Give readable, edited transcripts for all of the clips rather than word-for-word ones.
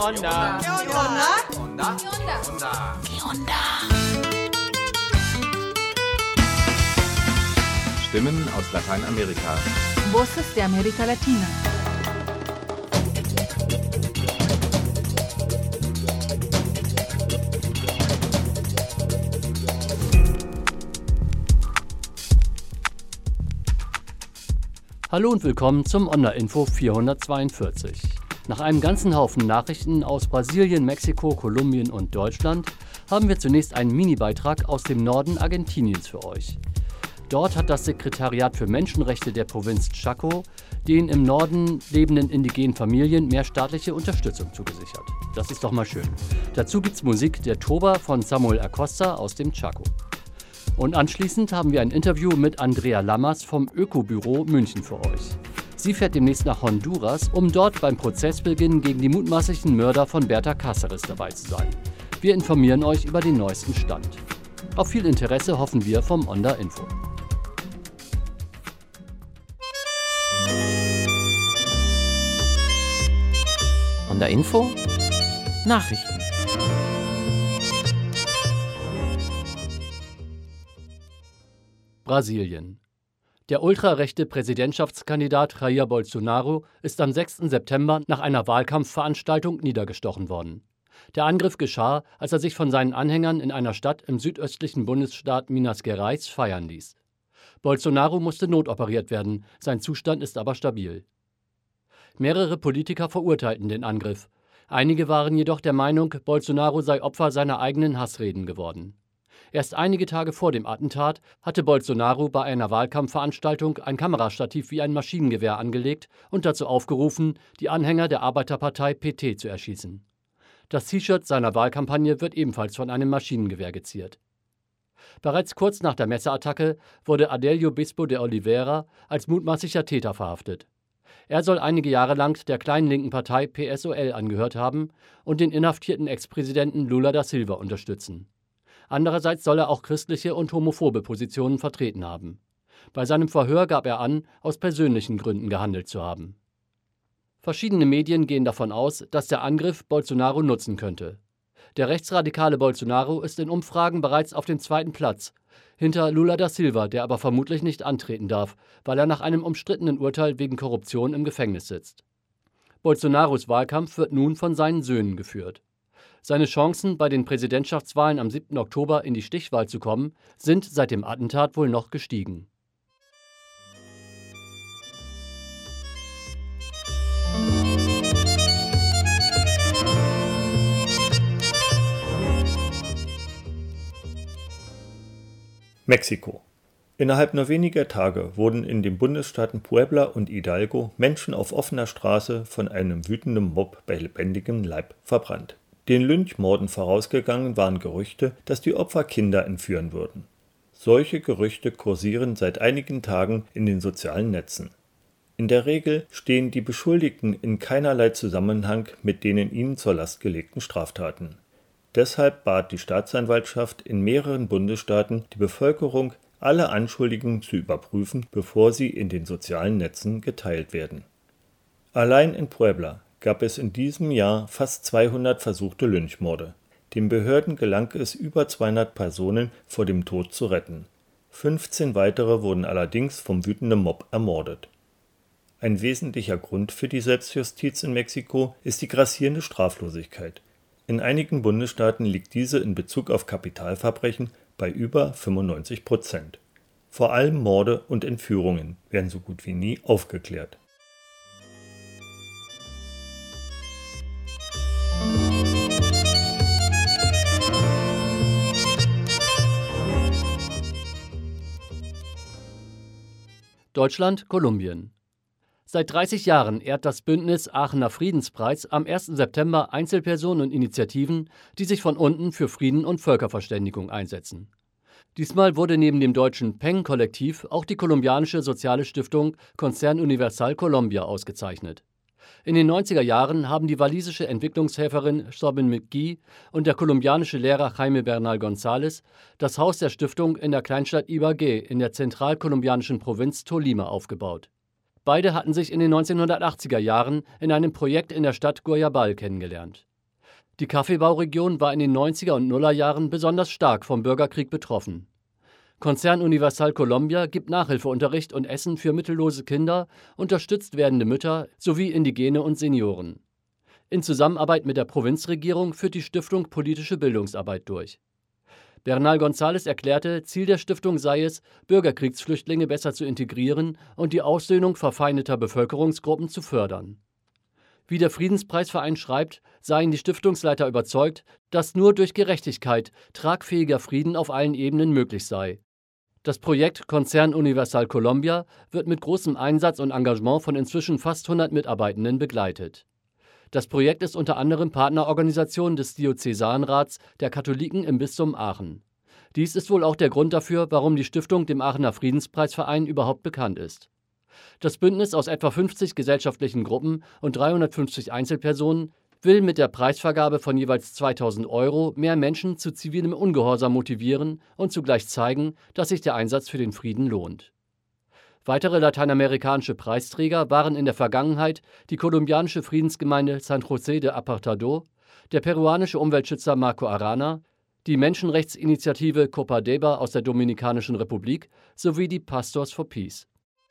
onda? ¿Qué onda? Onda? ¿Qué onda? Stimmen aus Lateinamerika. Voces de América Latina. Hallo und willkommen zum Onda-Info 442. Nach einem ganzen Haufen Nachrichten aus Brasilien, Mexiko, Kolumbien und Deutschland haben wir zunächst einen Mini-Beitrag aus dem Norden Argentiniens für euch. Dort hat das Sekretariat für Menschenrechte der Provinz Chaco den im Norden lebenden indigenen Familien mehr staatliche Unterstützung zugesichert. Das ist doch mal schön. Dazu gibt's Musik der Toba von Samuel Acosta aus dem Chaco. Und anschließend haben wir ein Interview mit Andrea Lammers vom Ökobüro München für euch. Sie fährt demnächst nach Honduras, um dort beim Prozessbeginn gegen die mutmaßlichen Mörder von Berta Cáceres dabei zu sein. Wir informieren euch über den neuesten Stand. Auf viel Interesse hoffen wir vom Onda-Info. Onda-Info Nachrichten. Brasilien. Der ultrarechte Präsidentschaftskandidat Jair Bolsonaro ist am 6. September nach einer Wahlkampfveranstaltung niedergestochen worden. Der Angriff geschah, als er sich von seinen Anhängern in einer Stadt im südöstlichen Bundesstaat Minas Gerais feiern ließ. Bolsonaro musste notoperiert werden, sein Zustand ist aber stabil. Mehrere Politiker verurteilten den Angriff. Einige waren jedoch der Meinung, Bolsonaro sei Opfer seiner eigenen Hassreden geworden. Erst einige Tage vor dem Attentat hatte Bolsonaro bei einer Wahlkampfveranstaltung ein Kamerastativ wie ein Maschinengewehr angelegt und dazu aufgerufen, die Anhänger der Arbeiterpartei PT zu erschießen. Das T-Shirt seiner Wahlkampagne wird ebenfalls von einem Maschinengewehr geziert. Bereits kurz nach der Messerattacke wurde Adelio Bispo de Oliveira als mutmaßlicher Täter verhaftet. Er soll einige Jahre lang der kleinen linken Partei PSOL angehört haben und den inhaftierten Ex-Präsidenten Lula da Silva unterstützen. Andererseits soll er auch christliche und homophobe Positionen vertreten haben. Bei seinem Verhör gab er an, aus persönlichen Gründen gehandelt zu haben. Verschiedene Medien gehen davon aus, dass der Angriff Bolsonaro nutzen könnte. Der rechtsradikale Bolsonaro ist in Umfragen bereits auf dem 2. Platz, hinter Lula da Silva, der aber vermutlich nicht antreten darf, weil er nach einem umstrittenen Urteil wegen Korruption im Gefängnis sitzt. Bolsonaros Wahlkampf wird nun von seinen Söhnen geführt. Seine Chancen, bei den Präsidentschaftswahlen am 7. Oktober in die Stichwahl zu kommen, sind seit dem Attentat wohl noch gestiegen. Mexiko. Innerhalb nur weniger Tage wurden in den Bundesstaaten Puebla und Hidalgo Menschen auf offener Straße von einem wütenden Mob bei lebendigem Leib verbrannt. Den Lynchmorden vorausgegangen waren Gerüchte, dass die Opfer Kinder entführen würden. Solche Gerüchte kursieren seit einigen Tagen in den sozialen Netzen. In der Regel stehen die Beschuldigten in keinerlei Zusammenhang mit den ihnen zur Last gelegten Straftaten. Deshalb bat die Staatsanwaltschaft in mehreren Bundesstaaten die Bevölkerung, alle Anschuldigungen zu überprüfen, bevor sie in den sozialen Netzen geteilt werden. Allein in Puebla gab es in diesem Jahr fast 200 versuchte Lynchmorde. Den Behörden gelang es, über 200 Personen vor dem Tod zu retten. 15 weitere wurden allerdings vom wütenden Mob ermordet. Ein wesentlicher Grund für die Selbstjustiz in Mexiko ist die grassierende Straflosigkeit. In einigen Bundesstaaten liegt diese in Bezug auf Kapitalverbrechen bei über 95%. Vor allem Morde und Entführungen werden so gut wie nie aufgeklärt. Deutschland, Kolumbien. Seit 30 Jahren ehrt das Bündnis Aachener Friedenspreis am 1. September Einzelpersonen und Initiativen, die sich von unten für Frieden und Völkerverständigung einsetzen. Diesmal wurde neben dem deutschen PEN-Kollektiv auch die kolumbianische soziale Stiftung Concern Universal Colombia ausgezeichnet. In den 90er Jahren haben die walisische Entwicklungshelferin Sobin McGee und der kolumbianische Lehrer Jaime Bernal González das Haus der Stiftung in der Kleinstadt Ibagué in der zentralkolumbianischen Provinz Tolima aufgebaut. Beide hatten sich in den 1980er Jahren in einem Projekt in der Stadt Guayabal kennengelernt. Die Kaffeebauregion war in den 90er und Nullerjahren besonders stark vom Bürgerkrieg betroffen. Konzern Universal Colombia gibt Nachhilfeunterricht und Essen für mittellose Kinder, unterstützt werdende Mütter sowie Indigene und Senioren. In Zusammenarbeit mit der Provinzregierung führt die Stiftung politische Bildungsarbeit durch. Bernal González erklärte, Ziel der Stiftung sei es, Bürgerkriegsflüchtlinge besser zu integrieren und die Aussöhnung verfeindeter Bevölkerungsgruppen zu fördern. Wie der Friedenspreisverein schreibt, seien die Stiftungsleiter überzeugt, dass nur durch Gerechtigkeit tragfähiger Frieden auf allen Ebenen möglich sei. Das Projekt Konzern Universal Colombia wird mit großem Einsatz und Engagement von inzwischen fast 100 Mitarbeitenden begleitet. Das Projekt ist unter anderem Partnerorganisation des Diözesanrats der Katholiken im Bistum Aachen. Dies ist wohl auch der Grund dafür, warum die Stiftung dem Aachener Friedenspreisverein überhaupt bekannt ist. Das Bündnis aus etwa 50 gesellschaftlichen Gruppen und 350 Einzelpersonen will mit der Preisvergabe von jeweils 2.000 € mehr Menschen zu zivilem Ungehorsam motivieren und zugleich zeigen, dass sich der Einsatz für den Frieden lohnt. Weitere lateinamerikanische Preisträger waren in der Vergangenheit die kolumbianische Friedensgemeinde San José de Apartadó, der peruanische Umweltschützer Marco Arana, die Menschenrechtsinitiative Copadeba aus der Dominikanischen Republik sowie die Pastors for Peace.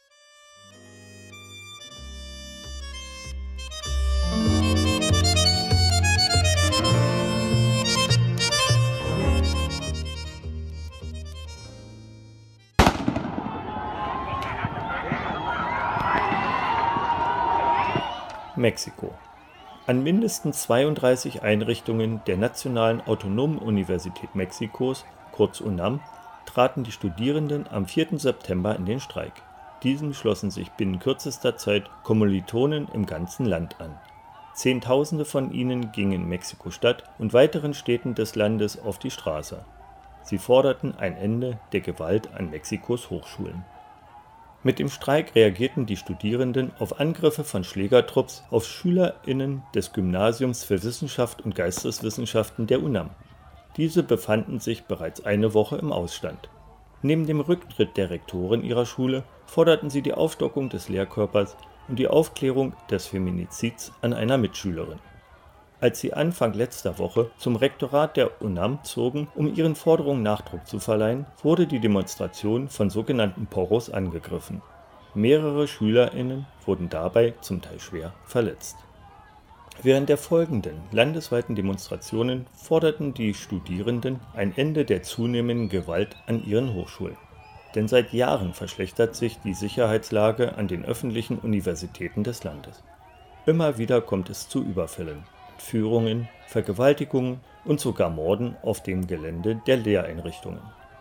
Mexiko. An mindestens 32 Einrichtungen der Nationalen Autonomen Universität Mexikos, kurz UNAM, traten die Studierenden am 4. September in den Streik. Diesem schlossen sich binnen kürzester Zeit Kommilitonen im ganzen Land an. Zehntausende von ihnen gingen in Mexiko-Stadt und weiteren Städten des Landes auf die Straße. Sie forderten ein Ende der Gewalt an Mexikos Hochschulen. Mit dem Streik reagierten die Studierenden auf Angriffe von Schlägertrupps auf SchülerInnen des Gymnasiums für Wissenschaft und Geisteswissenschaften der UNAM. Diese befanden sich bereits eine Woche im Ausstand. Neben dem Rücktritt der Rektorin ihrer Schule forderten sie die Aufstockung des Lehrkörpers und die Aufklärung des Feminizids an einer Mitschülerin. Als sie Anfang letzter Woche zum Rektorat der UNAM zogen, um ihren Forderungen Nachdruck zu verleihen, wurde die Demonstration von sogenannten Porros angegriffen. Mehrere SchülerInnen wurden dabei zum Teil schwer verletzt. Während der folgenden landesweiten Demonstrationen forderten die Studierenden ein Ende der zunehmenden Gewalt an ihren Hochschulen. Denn seit Jahren verschlechtert sich die Sicherheitslage an den öffentlichen Universitäten des Landes. Immer wieder kommt es zu Überfällen, Entführungen, Vergewaltigungen und sogar Morden auf dem Gelände der Lehreinrichtungen.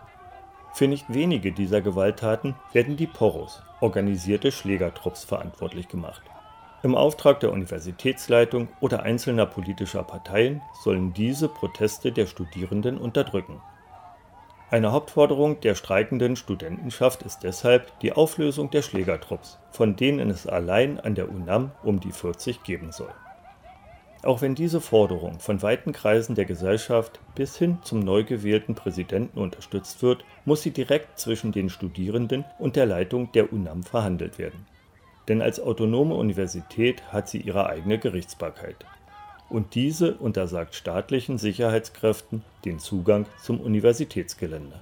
Für nicht wenige dieser Gewalttaten werden die Porros, organisierte Schlägertrupps, verantwortlich gemacht. Im Auftrag der Universitätsleitung oder einzelner politischer Parteien sollen diese Proteste der Studierenden unterdrücken. Eine Hauptforderung der streikenden Studentenschaft ist deshalb die Auflösung der Schlägertrupps, von denen es allein an der UNAM um die 40 geben soll. Auch wenn diese Forderung von weiten Kreisen der Gesellschaft bis hin zum neu gewählten Präsidenten unterstützt wird, muss sie direkt zwischen den Studierenden und der Leitung der UNAM verhandelt werden. Denn als autonome Universität hat sie ihre eigene Gerichtsbarkeit. Und diese untersagt staatlichen Sicherheitskräften den Zugang zum Universitätsgelände.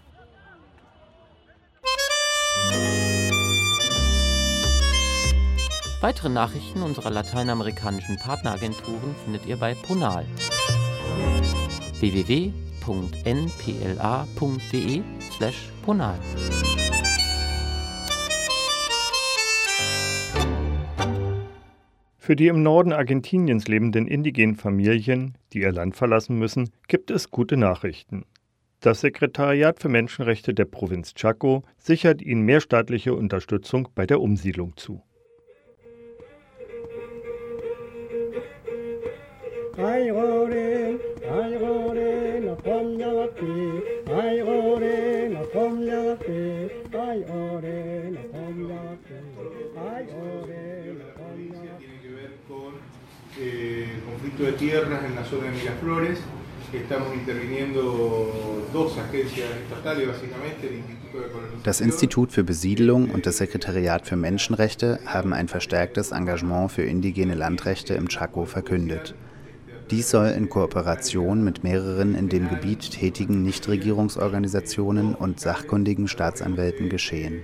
Weitere Nachrichten unserer lateinamerikanischen Partneragenturen findet ihr bei Ponal. www.npla.de/Ponal. Für die im Norden Argentiniens lebenden indigenen Familien, die ihr Land verlassen müssen, gibt es gute Nachrichten. Das Sekretariat für Menschenrechte der Provinz Chaco sichert ihnen mehr staatliche Unterstützung bei der Umsiedlung zu. Conflicto de tierras en la zona de Miraflores. Estamos interviniendo dos agencias estatales, básicamente el Instituto de Colonización. Das Institut für Besiedelung und das Sekretariat für Menschenrechte haben ein verstärktes Engagement für indigene Landrechte im Chaco verkündet. Dies soll in Kooperation mit mehreren in dem Gebiet tätigen Nichtregierungsorganisationen und sachkundigen Staatsanwälten geschehen.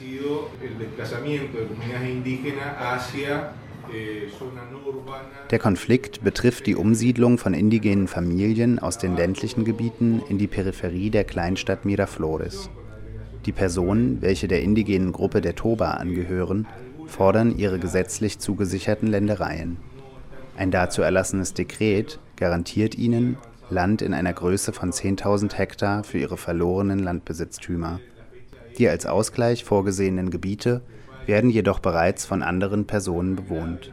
Der Konflikt betrifft die Umsiedlung von indigenen Familien aus den ländlichen Gebieten in die Peripherie der Kleinstadt Miraflores. Die Personen, welche der indigenen Gruppe der Toba angehören, fordern ihre gesetzlich zugesicherten Ländereien. Ein dazu erlassenes Dekret garantiert ihnen Land in einer Größe von 10.000 Hektar für ihre verlorenen Landbesitztümer. Die als Ausgleich vorgesehenen Gebiete werden jedoch bereits von anderen Personen bewohnt.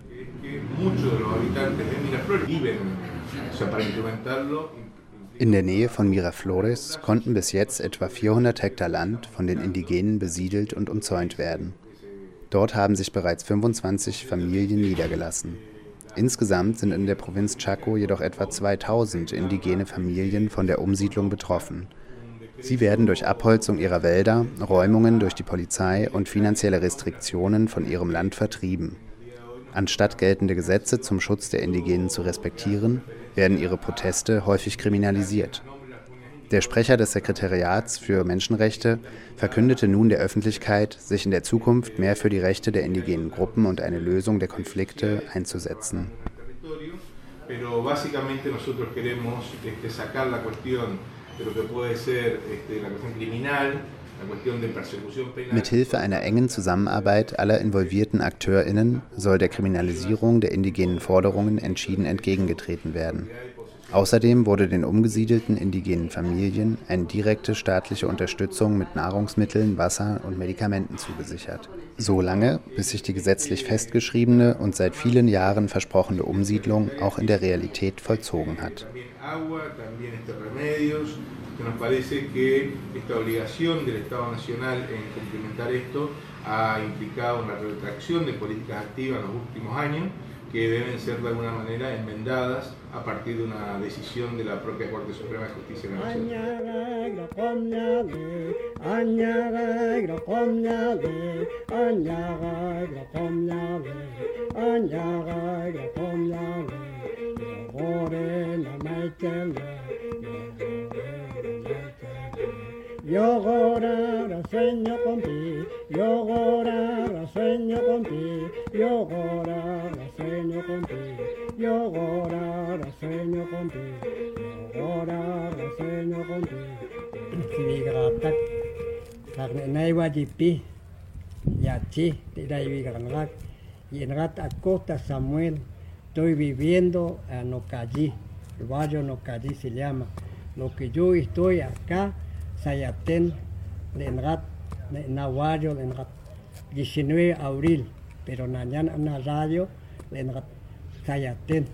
In der Nähe von Miraflores konnten bis jetzt etwa 400 Hektar Land von den Indigenen besiedelt und umzäunt werden. Dort haben sich bereits 25 Familien niedergelassen. Insgesamt sind in der Provinz Chaco jedoch etwa 2000 indigene Familien von der Umsiedlung betroffen. Sie werden durch Abholzung ihrer Wälder, Räumungen durch die Polizei und finanzielle Restriktionen von ihrem Land vertrieben. Anstatt geltende Gesetze zum Schutz der Indigenen zu respektieren, werden ihre Proteste häufig kriminalisiert. Der Sprecher des Sekretariats für Menschenrechte verkündete nun der Öffentlichkeit, sich in der Zukunft mehr für die Rechte der indigenen Gruppen und eine Lösung der Konflikte einzusetzen. Mithilfe einer engen Zusammenarbeit aller involvierten AkteurInnen soll der Kriminalisierung der indigenen Forderungen entschieden entgegengetreten werden. Außerdem wurde den umgesiedelten indigenen Familien eine direkte staatliche Unterstützung mit Nahrungsmitteln, Wasser und Medikamenten zugesichert. Solange, bis sich die gesetzlich festgeschriebene und seit vielen Jahren versprochene Umsiedlung auch in der Realität vollzogen hat. Nos parece que esta obligación del Estado Nacional en cumplimentar esto ha implicado una retracción de políticas activas en los últimos años que deben ser de alguna manera enmendadas a partir de una decisión de la propia Corte Suprema de Justicia de la Nación. Llora, sueño contigo, llora, sueño contigo, llora, sueño contigo, llora, sueño contigo, llora, sueño contigo. Sivigratak, karena naiwa jipi, yachi, tidak vigrangak, y en rat acosta Samuel, estoy viviendo en Nocallí, el barrio Nocallí se llama. Lo que yo estoy acá. Sayaten, Lenrat, Nahuayo, Lenrat, 19 de abril, pero mañana en la radio, Lenrat, Sayaten.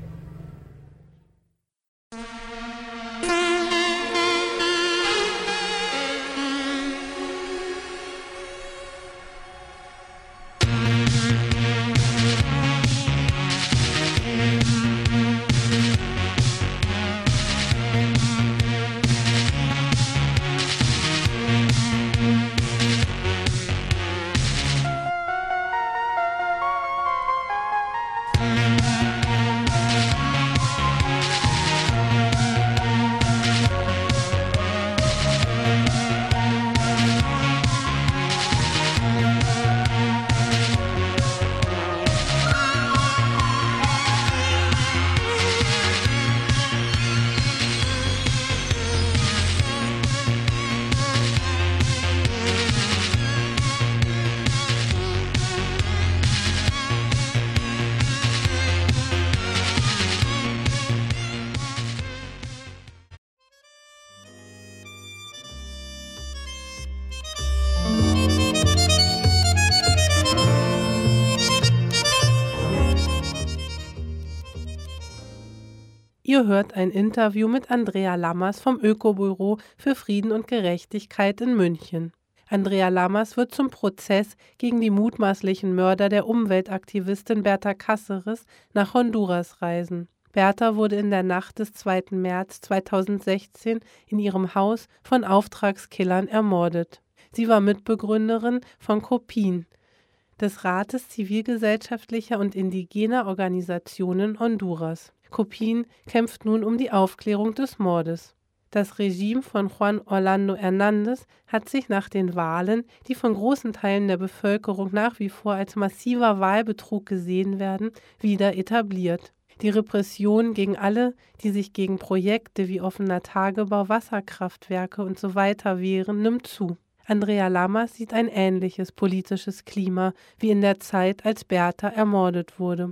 Ihr hört ein Interview mit Andrea Lammers vom Ökobüro für Frieden und Gerechtigkeit in München. Andrea Lammers wird zum Prozess gegen die mutmaßlichen Mörder der Umweltaktivistin Berta Cáceres nach Honduras reisen. Berta wurde in der Nacht des 2. März 2016 in ihrem Haus von Auftragskillern ermordet. Sie war Mitbegründerin von COPIN, des Rates zivilgesellschaftlicher und indigener Organisationen Honduras. Copin kämpft nun um die Aufklärung des Mordes. Das Regime von Juan Orlando Hernández hat sich nach den Wahlen, die von großen Teilen der Bevölkerung nach wie vor als massiver Wahlbetrug gesehen werden, wieder etabliert. Die Repression gegen alle, die sich gegen Projekte wie offener Tagebau, Wasserkraftwerke usw. wehren, nimmt zu. Andrea Lamas sieht ein ähnliches politisches Klima wie in der Zeit, als Berta ermordet wurde.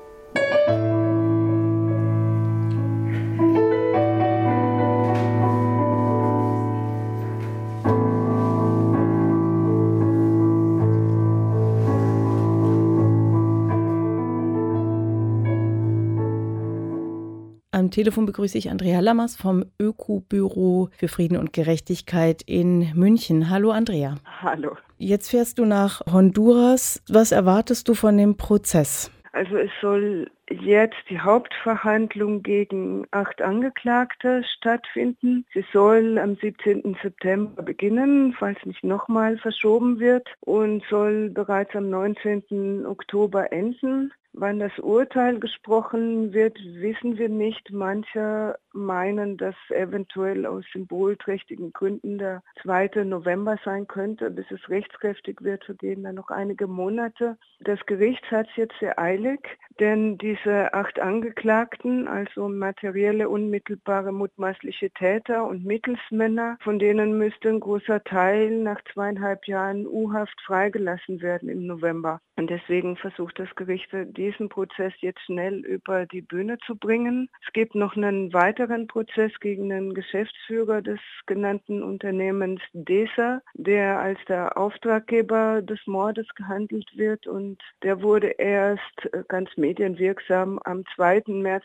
Am Telefon begrüße ich Andrea Lamas vom Öko-Büro für Frieden und Gerechtigkeit in München. Hallo Andrea. Hallo. Jetzt fährst du nach Honduras. Was erwartest du von dem Prozess? Also es soll jetzt die Hauptverhandlung gegen 8 Angeklagte stattfinden. Sie soll am 17. September beginnen, falls nicht nochmal verschoben wird, und soll bereits am 19. Oktober enden. Wann das Urteil gesprochen wird, wissen wir nicht. Manche meinen, dass eventuell aus symbolträchtigen Gründen der 2. November sein könnte. Bis es rechtskräftig wird, vergehen dann noch einige Monate. Das Gericht hat es jetzt sehr eilig, denn diese 8 Angeklagten, also materielle, unmittelbare mutmaßliche Täter und Mittelsmänner, von denen müsste ein großer Teil nach 2,5 Jahren U-Haft freigelassen werden im November. Und deswegen versucht das Gericht, diesen Prozess jetzt schnell über die Bühne zu bringen. Es gibt noch einen weiteren Prozess gegen den Geschäftsführer des genannten Unternehmens DESA, der als der Auftraggeber des Mordes gehandelt wird, und der wurde erst ganz medienwirksam am 2. März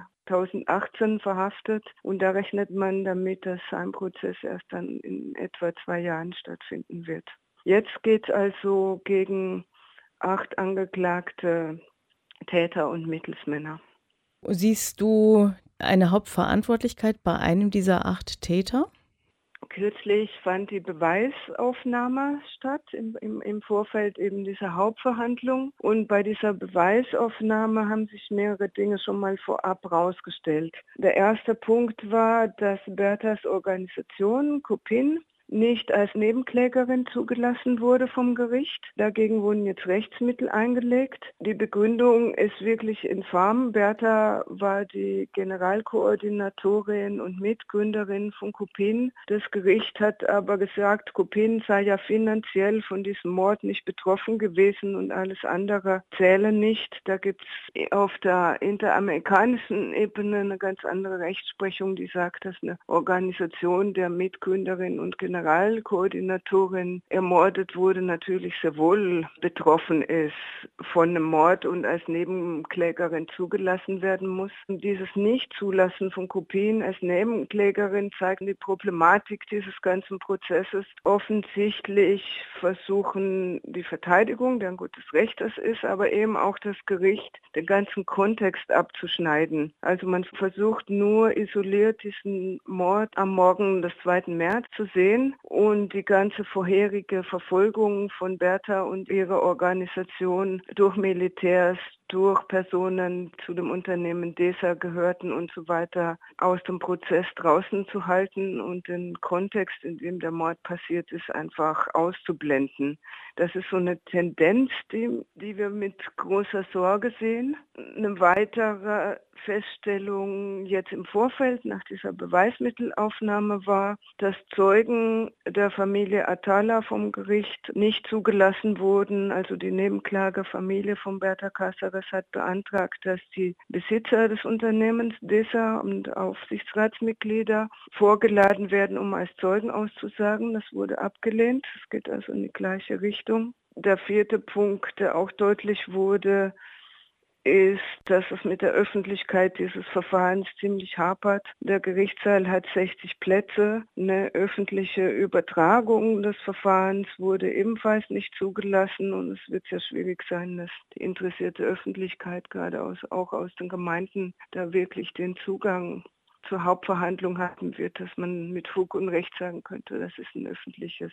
2018 verhaftet, und da rechnet man damit, dass sein Prozess erst dann in etwa 2 Jahren stattfinden wird. Jetzt geht es also gegen 8 angeklagte Täter und Mittelsmänner. Siehst du eine Hauptverantwortlichkeit bei einem dieser 8 Täter? Kürzlich fand die Beweisaufnahme statt, im Vorfeld eben dieser Hauptverhandlung. Und bei dieser Beweisaufnahme haben sich mehrere Dinge schon mal vorab rausgestellt. Der erste Punkt war, dass Bertas Organisation, Copin, nicht als Nebenklägerin zugelassen wurde vom Gericht. Dagegen wurden jetzt Rechtsmittel eingelegt. Die Begründung ist wirklich infam. Berta war die Generalkoordinatorin und Mitgründerin von Copin. Das Gericht hat aber gesagt, Copin sei ja finanziell von diesem Mord nicht betroffen gewesen und alles andere zähle nicht. Da gibt es auf der interamerikanischen Ebene eine ganz andere Rechtsprechung, die sagt, dass eine Organisation der Mitgründerin und Generalkoordinatorin ermordet wurde, natürlich sehr wohl betroffen ist von einem Mord und als Nebenklägerin zugelassen werden muss. Und dieses Nichtzulassen von Copin als Nebenklägerin zeigt die Problematik dieses ganzen Prozesses. Offensichtlich versuchen die Verteidigung, deren gutes Recht das ist, aber eben auch das Gericht, den ganzen Kontext abzuschneiden. Also man versucht nur isoliert diesen Mord am Morgen des 2. März zu sehen und die ganze vorherige Verfolgung von Berta und ihrer Organisation durch Militärs, durch Personen zu dem Unternehmen DESA gehörten und so weiter aus dem Prozess draußen zu halten und den Kontext, in dem der Mord passiert ist, einfach auszublenden. Das ist so eine Tendenz, die wir mit großer Sorge sehen. Eine weitere Feststellung jetzt im Vorfeld nach dieser Beweismittelaufnahme war, dass Zeugen der Familie Atala vom Gericht nicht zugelassen wurden. Also die Nebenklagefamilie von Berta Cáceres hat beantragt, dass die Besitzer des Unternehmens DESA und Aufsichtsratsmitglieder vorgeladen werden, um als Zeugen auszusagen. Das wurde abgelehnt. Es geht also in die gleiche Richtung. Der 4. Punkt, der auch deutlich wurde, ist, dass es mit der Öffentlichkeit dieses Verfahrens ziemlich hapert. Der Gerichtssaal hat 60 Plätze. Eine öffentliche Übertragung des Verfahrens wurde ebenfalls nicht zugelassen und es wird sehr schwierig sein, dass die interessierte Öffentlichkeit, gerade auch aus den Gemeinden, da wirklich den Zugang zur Hauptverhandlung haben wird, dass man mit Fug und Recht sagen könnte, das ist ein öffentliches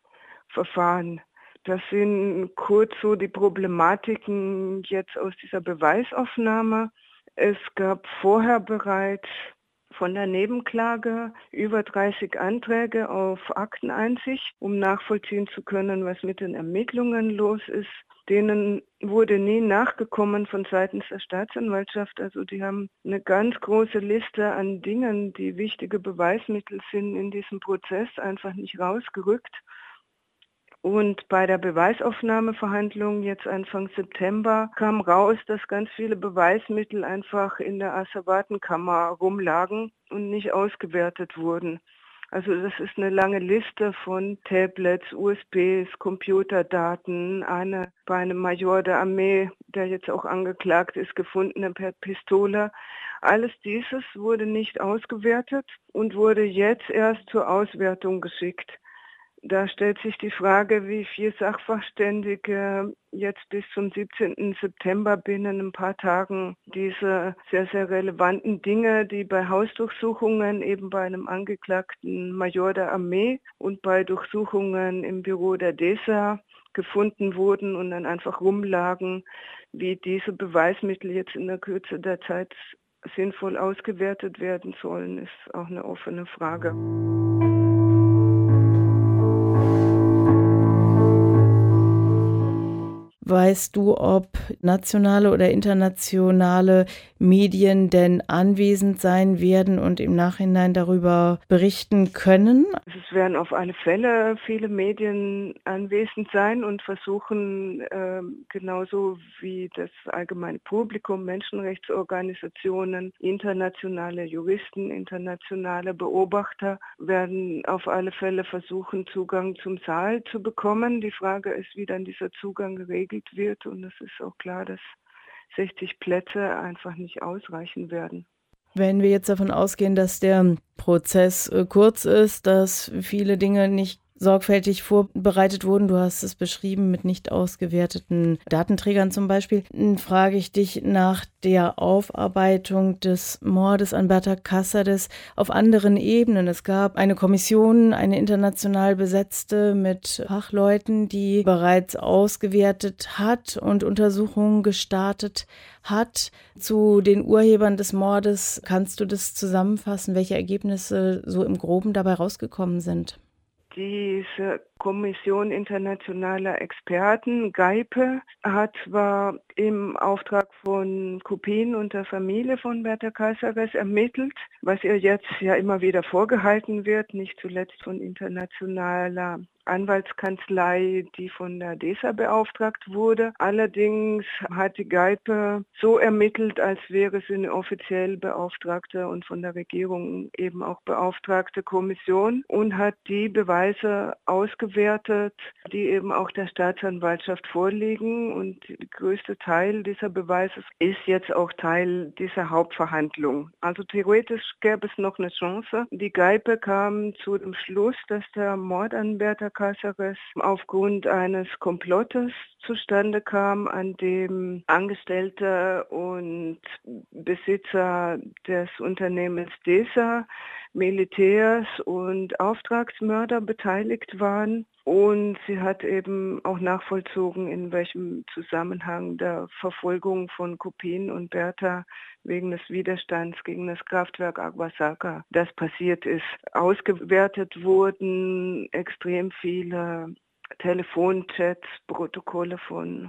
Verfahren. Das sind kurz so die Problematiken jetzt aus dieser Beweisaufnahme. Es gab vorher bereits von der Nebenklage über 30 Anträge auf Akteneinsicht, um nachvollziehen zu können, was mit den Ermittlungen los ist. Denen wurde nie nachgekommen von seitens der Staatsanwaltschaft. Also die haben eine ganz große Liste an Dingen, die wichtige Beweismittel sind in diesem Prozess, einfach nicht rausgerückt. Und bei der Beweisaufnahmeverhandlung jetzt Anfang September kam raus, dass ganz viele Beweismittel einfach in der Asservatenkammer rumlagen und nicht ausgewertet wurden. Also das ist eine lange Liste von Tablets, USBs, Computerdaten, eine bei einem Major der Armee, der jetzt auch angeklagt ist, gefundene Pistole. Alles dieses wurde nicht ausgewertet und wurde jetzt erst zur Auswertung geschickt. Da stellt sich die Frage, wie viele Sachverständige jetzt bis zum 17. September binnen ein paar Tagen diese sehr, sehr relevanten Dinge, die bei Hausdurchsuchungen eben bei einem angeklagten Major der Armee und bei Durchsuchungen im Büro der DESA gefunden wurden und dann einfach rumlagen, wie diese Beweismittel jetzt in der Kürze der Zeit sinnvoll ausgewertet werden sollen, ist auch eine offene Frage. Weißt du, ob nationale oder internationale Medien denn anwesend sein werden und im Nachhinein darüber berichten können? Es werden auf alle Fälle viele Medien anwesend sein und versuchen, genauso wie das allgemeine Publikum, Menschenrechtsorganisationen, internationale Juristen, internationale Beobachter werden auf alle Fälle versuchen, Zugang zum Saal zu bekommen. Die Frage ist, wie dann dieser Zugang geregelt wird, und es ist auch klar, dass 60 Plätze einfach nicht ausreichen werden. Wenn wir jetzt davon ausgehen, dass der Prozess kurz ist, dass viele Dinge nicht sorgfältig vorbereitet wurden, du hast es beschrieben mit nicht ausgewerteten Datenträgern zum Beispiel, frage ich dich nach der Aufarbeitung des Mordes an Berta Cáceres auf anderen Ebenen. Es gab eine Kommission, eine international besetzte mit Fachleuten, die bereits ausgewertet hat und Untersuchungen gestartet hat zu den Urhebern des Mordes. Kannst du das zusammenfassen, welche Ergebnisse so im Groben dabei rausgekommen sind? Diese Kommission internationaler Experten, GAIPE, hat zwar im Auftrag von Kopien und der Familie von Berta Cáceres ermittelt, was ihr jetzt ja immer wieder vorgehalten wird, nicht zuletzt von internationaler Anwaltskanzlei, die von der DESA beauftragt wurde. Allerdings hat die GAIPE so ermittelt, als wäre sie eine offiziell beauftragte und von der Regierung eben auch beauftragte Kommission und hat die Beweise ausgewertet, die eben auch der Staatsanwaltschaft vorliegen. Und der größte Teil dieser Beweise ist jetzt auch Teil dieser Hauptverhandlung. Also theoretisch gäbe es noch eine Chance. Die GAIPE kam zu dem Schluss, dass der Mord an Berta Cáceres aufgrund eines Komplottes zustande kam, an dem Angestellte und Besitzer des Unternehmens DESA, Militärs und Auftragsmörder beteiligt waren. Und sie hat eben auch nachvollzogen, in welchem Zusammenhang der Verfolgung von Kopien und Berta wegen des Widerstands gegen das Kraftwerk Aguasaka das passiert ist. Ausgewertet wurden extrem viele Telefonchats, Protokolle von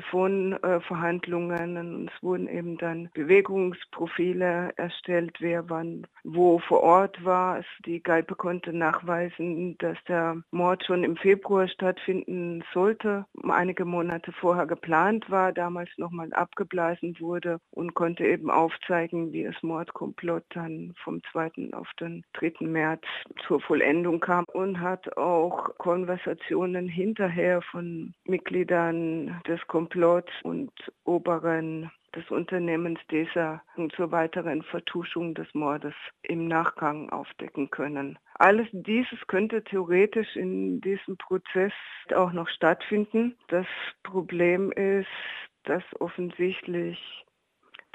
Telefonverhandlungen und es wurden eben dann Bewegungsprofile erstellt, wer wann wo vor Ort war. Die GAIPE konnte nachweisen, dass der Mord schon im Februar stattfinden sollte, einige Monate vorher geplant war, damals nochmal abgeblasen wurde und konnte eben aufzeigen, wie das Mordkomplott dann vom 2. auf den 3. März zur Vollendung kam und hat auch Konversationen hinterher von Mitgliedern des Komplott und Oberen des Unternehmens DESA zur weiteren Vertuschung des Mordes im Nachgang aufdecken können. Alles dieses könnte theoretisch in diesem Prozess auch noch stattfinden. Das Problem ist, dass offensichtlich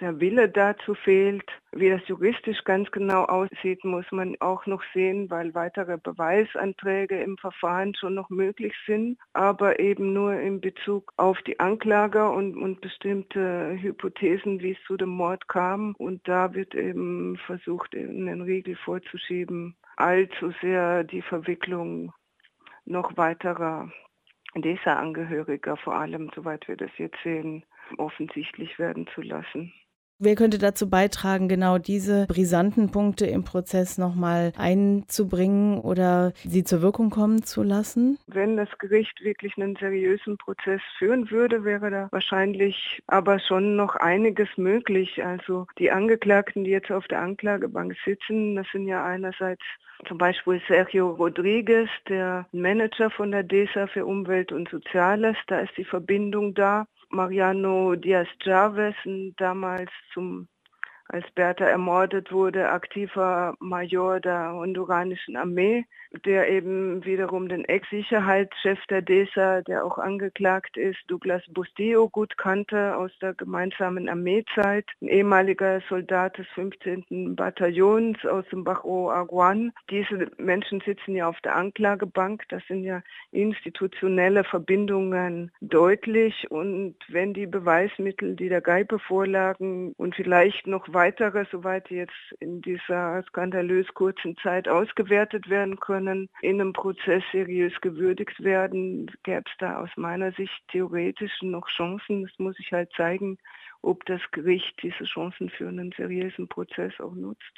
der Wille dazu fehlt. Wie das juristisch ganz genau aussieht, muss man auch noch sehen, weil weitere Beweisanträge im Verfahren schon noch möglich sind, aber eben nur in Bezug auf die Anklage und bestimmte Hypothesen, wie es zu dem Mord kam. Und da wird eben versucht, einen Riegel vorzuschieben, allzu sehr die Verwicklung noch weiterer DESA-Angehöriger, vor allem, soweit wir das jetzt sehen, offensichtlich werden zu lassen. Wer könnte dazu beitragen, genau diese brisanten Punkte im Prozess nochmal einzubringen oder sie zur Wirkung kommen zu lassen? Wenn das Gericht wirklich einen seriösen Prozess führen würde, wäre da wahrscheinlich aber schon noch einiges möglich. Also die Angeklagten, die jetzt auf der Anklagebank sitzen, das sind ja einerseits zum Beispiel Sergio Rodriguez, der Manager von der DESA für Umwelt und Soziales, da ist die Verbindung da. Mariano Diaz-Chavez, damals als Berta ermordet wurde, aktiver Major der honduranischen Armee, der eben wiederum den Ex-Sicherheitschef der DESA, der auch angeklagt ist, Douglas Bustillo, gut kannte aus der gemeinsamen Armeezeit, ein ehemaliger Soldat des 15. Bataillons aus dem Bajo Aguan. Diese Menschen sitzen ja auf der Anklagebank, das sind ja institutionelle Verbindungen deutlich, und wenn die Beweismittel, die der Geipe vorlagen und vielleicht noch weitere, soweit die jetzt in dieser skandalös kurzen Zeit ausgewertet werden können, in einem Prozess seriös gewürdigt werden, gäbe es da aus meiner Sicht theoretisch noch Chancen. Es muss sich halt zeigen, ob das Gericht diese Chancen für einen seriösen Prozess auch nutzt.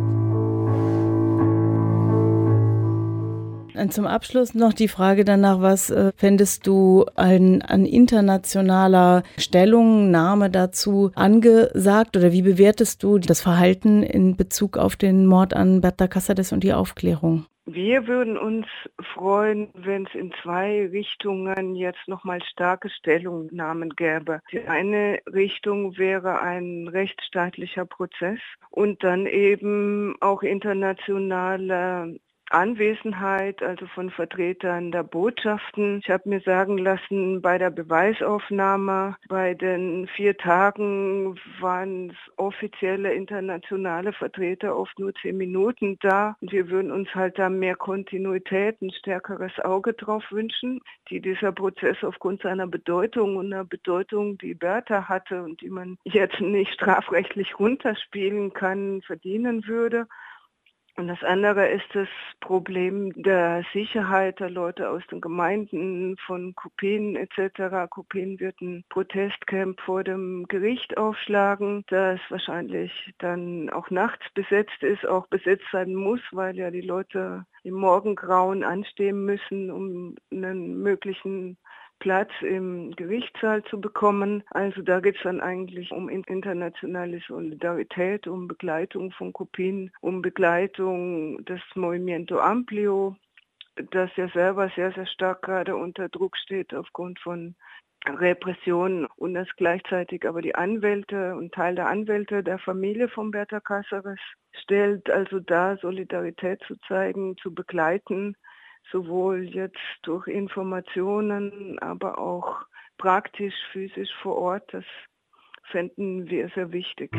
Und zum Abschluss noch die Frage danach, was fändest du an internationaler Stellungnahme dazu angesagt oder wie bewertest du das Verhalten in Bezug auf den Mord an Berta Cáceres und die Aufklärung? Wir würden uns freuen, wenn es in zwei Richtungen jetzt nochmal starke Stellungnahmen gäbe. Die eine Richtung wäre ein rechtsstaatlicher Prozess und dann eben auch internationale Anwesenheit, also von Vertretern der Botschaften. Ich habe mir sagen lassen, bei der Beweisaufnahme, bei den 4 Tagen waren offizielle internationale Vertreter oft nur 10 Minuten da. Und wir würden uns halt da mehr Kontinuität, ein stärkeres Auge drauf wünschen, die dieser Prozess aufgrund seiner Bedeutung und der Bedeutung, die Berta hatte und die man jetzt nicht strafrechtlich runterspielen kann, verdienen würde. Und das andere ist das Problem der Sicherheit der Leute aus den Gemeinden, von Kopien etc. Kopien wird ein Protestcamp vor dem Gericht aufschlagen, das wahrscheinlich dann auch nachts besetzt ist, auch besetzt sein muss, weil ja die Leute im Morgengrauen anstehen müssen, um einen möglichen Platz im Gerichtssaal zu bekommen. Also da geht es dann eigentlich um internationale Solidarität, um Begleitung von Kopien, um Begleitung des Movimiento Amplio, das ja selber sehr, sehr stark gerade unter Druck steht aufgrund von Repression und das gleichzeitig aber die Anwälte und Teil der Anwälte der Familie von Berta Cáceres stellt, also da Solidarität zu zeigen, zu begleiten, sowohl jetzt durch Informationen, aber auch praktisch, physisch vor Ort. Das fänden wir sehr wichtig.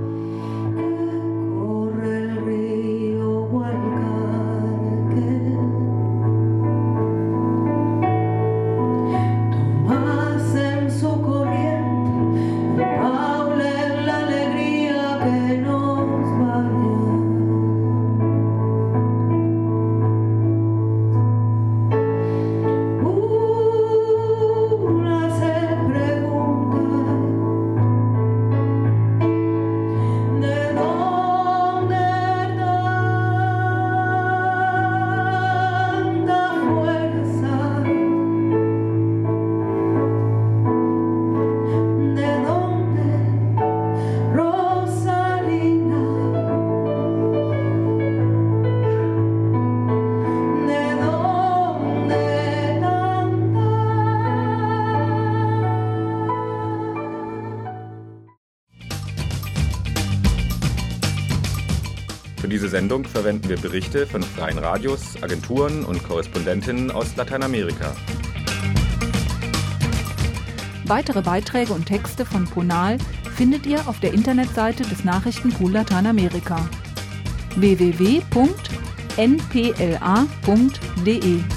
Für diese Sendung verwenden wir Berichte von freien Radios, Agenturen und Korrespondentinnen aus Lateinamerika. Weitere Beiträge und Texte von Ponal findet ihr auf der Internetseite des Nachrichtenpool Lateinamerika www.npla.de.